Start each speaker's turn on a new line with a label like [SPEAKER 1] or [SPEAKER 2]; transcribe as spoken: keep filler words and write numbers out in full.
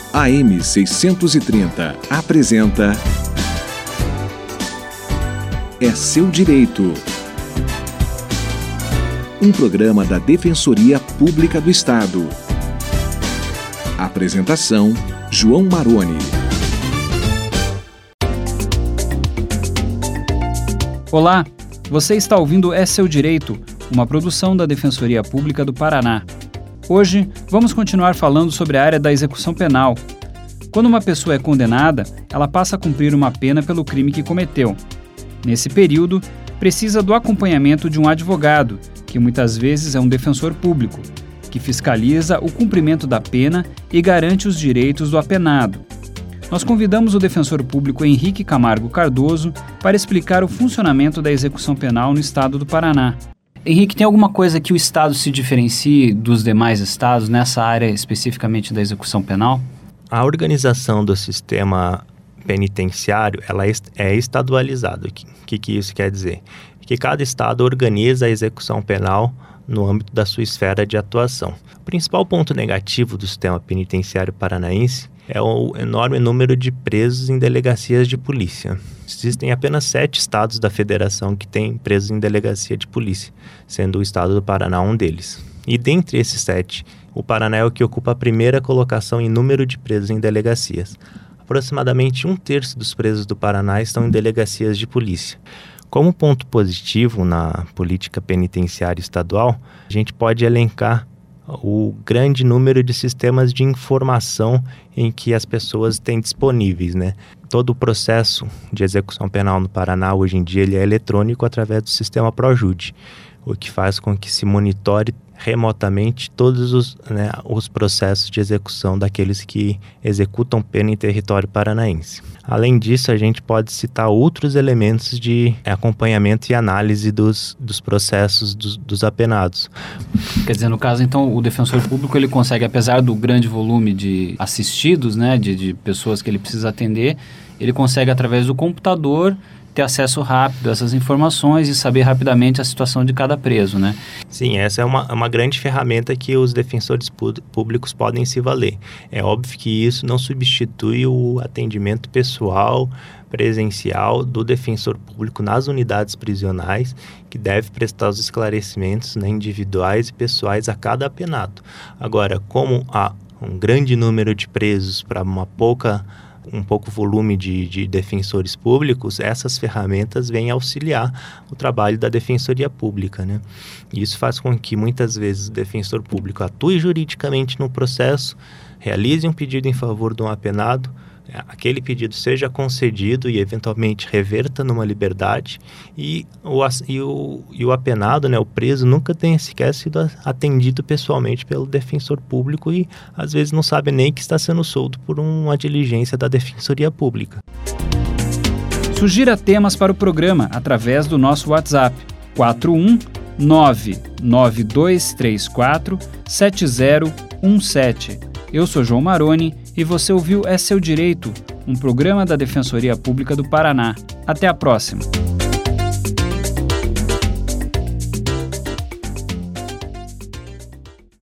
[SPEAKER 1] A M seiscentos e trinta apresenta É Seu Direito. Um programa da Defensoria Pública do Estado. Apresentação: João Maroni.
[SPEAKER 2] Olá, você está ouvindo É Seu Direito, uma produção da Defensoria Pública do Paraná. Hoje, vamos continuar falando sobre a área da execução penal. Quando uma pessoa é condenada, ela passa a cumprir uma pena pelo crime que cometeu. Nesse período, precisa do acompanhamento de um advogado, que muitas vezes é um defensor público, que fiscaliza o cumprimento da pena e garante os direitos do apenado. Nós convidamos o defensor público Henrique Camargo Cardoso para explicar o funcionamento da execução penal no estado do Paraná. Henrique, tem alguma coisa que o estado se diferencie dos demais estados nessa área especificamente da execução penal?
[SPEAKER 3] A organização do sistema penitenciário ela é estadualizada. O que, que isso quer dizer? Que cada estado organiza a execução penal no âmbito da sua esfera de atuação. O principal ponto negativo do sistema penitenciário paranaense é o enorme número de presos em delegacias de polícia. Existem apenas sete estados da federação que têm presos em delegacia de polícia, sendo o estado do Paraná um deles. E dentre esses sete, o Paraná é o que ocupa a primeira colocação em número de presos em delegacias. Aproximadamente um terço dos presos do Paraná estão em delegacias de polícia. Como ponto positivo na política penitenciária estadual, a gente pode elencar o grande número de sistemas de informação em que as pessoas têm disponíveis, né? Todo o processo de execução penal no Paraná, hoje em dia, ele é eletrônico através do sistema ProJude, o que faz com que se monitore remotamente todos os, né, os processos de execução daqueles que executam pena em território paranaense. Além disso, a gente pode citar outros elementos de acompanhamento e análise dos, dos processos dos, dos apenados.
[SPEAKER 2] Quer dizer, no caso, então, o defensor público ele consegue, apesar do grande volume de assistidos, né, de, de pessoas que ele precisa atender, ele consegue, através do computador, ter acesso rápido a essas informações e saber rapidamente a situação de cada preso, né?
[SPEAKER 3] Sim, essa é uma, uma grande ferramenta que os defensores públicos podem se valer. É óbvio que isso não substitui o atendimento pessoal, presencial do defensor público nas unidades prisionais, que deve prestar os esclarecimentos, né, individuais e pessoais a cada apenado. Agora, como há um grande número de presos para uma pouca um pouco volume de, de defensores públicos, essas ferramentas vêm auxiliar o trabalho da Defensoria Pública, né? Isso faz com que muitas vezes o defensor público atue juridicamente no processo, realize um pedido em favor de um apenado, aquele pedido seja concedido e eventualmente reverta numa liberdade e o, e o, e o apenado, né, o preso, nunca tenha sequer sido atendido pessoalmente pelo defensor público e às vezes não sabe nem que está sendo solto por uma diligência da Defensoria Pública.
[SPEAKER 2] Sugira temas para o programa através do nosso WhatsApp quatro um nove nove dois três quatro sete zero um sete. Eu sou João Maroni e você ouviu É Seu Direito, um programa da Defensoria Pública do Paraná. Até a próxima!